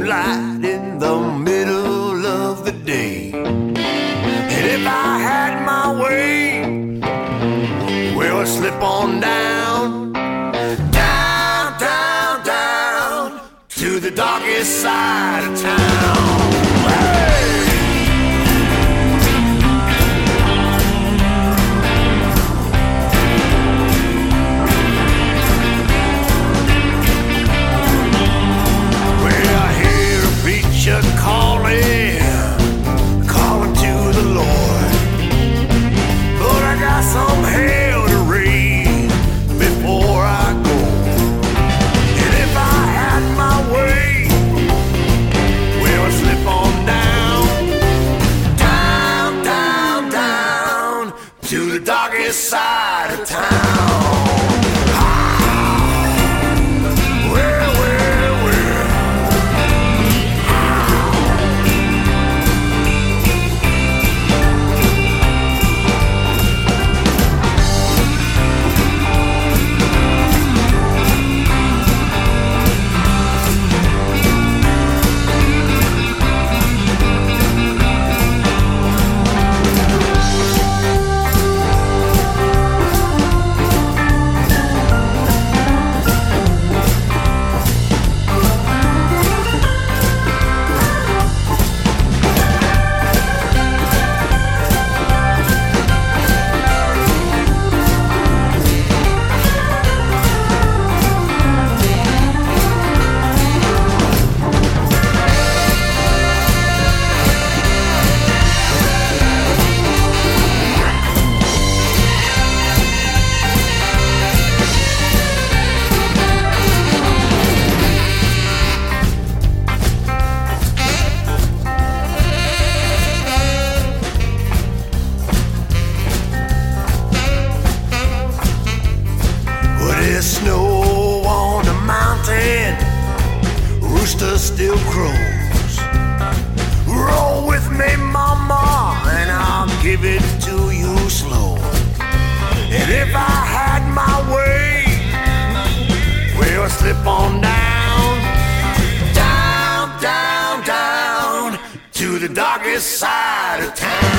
moonlight in the middle of the day. And if I had my way, well, I'd slip on down, down, down, down to the darkest side of town. Hey! Calling to the Lord, but I got some hell to raise before I go. And if I had my way, well, I'd slip on down, down, down, down to the darkest side of town. Snow on the mountain, rooster still crows. Roll with me, mama, and I'll give it to you slow. And if I had my way, well, I'd slip on down, down, down, down to the darkest side of town.